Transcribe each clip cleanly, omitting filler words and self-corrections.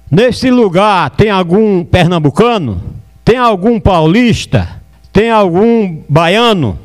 Nesse lugar tem algum pernambucano? Tem algum paulista? Tem algum baiano?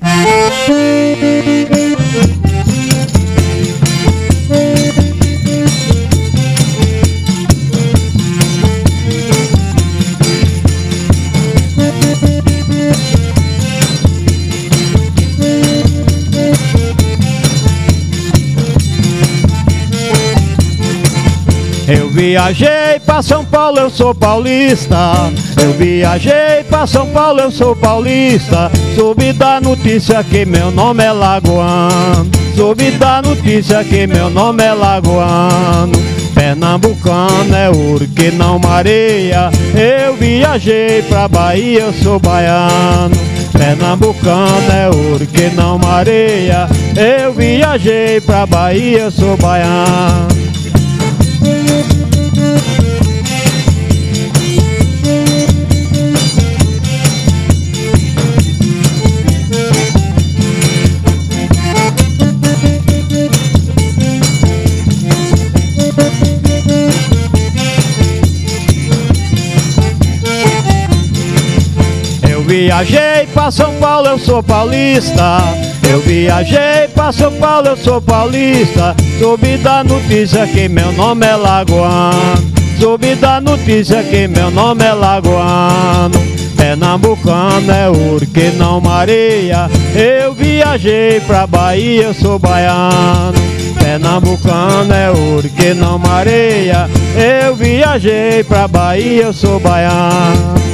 Eu viajei pra São Paulo, eu sou paulista. Eu viajei pra São Paulo, eu sou paulista. Soube da notícia que meu nome é Lagoano. Soube da notícia que meu nome é Lagoano. Pernambucano é ouro que não mareia. Eu viajei pra Bahia, eu sou baiano. Pernambucano é ouro que não mareia. Eu viajei pra Bahia, eu sou baiano. Eu viajei pra São Paulo, eu sou paulista. Eu viajei pra São Paulo, eu sou paulista. Soube da notícia que meu nome é Lagoano. Soube da notícia que meu nome é Lagoano. Pernambucano é ouro que não mareia. Eu viajei pra Bahia, eu sou baiano. Pernambucano é ouro que não mareia. Eu viajei pra Bahia, eu sou baiano.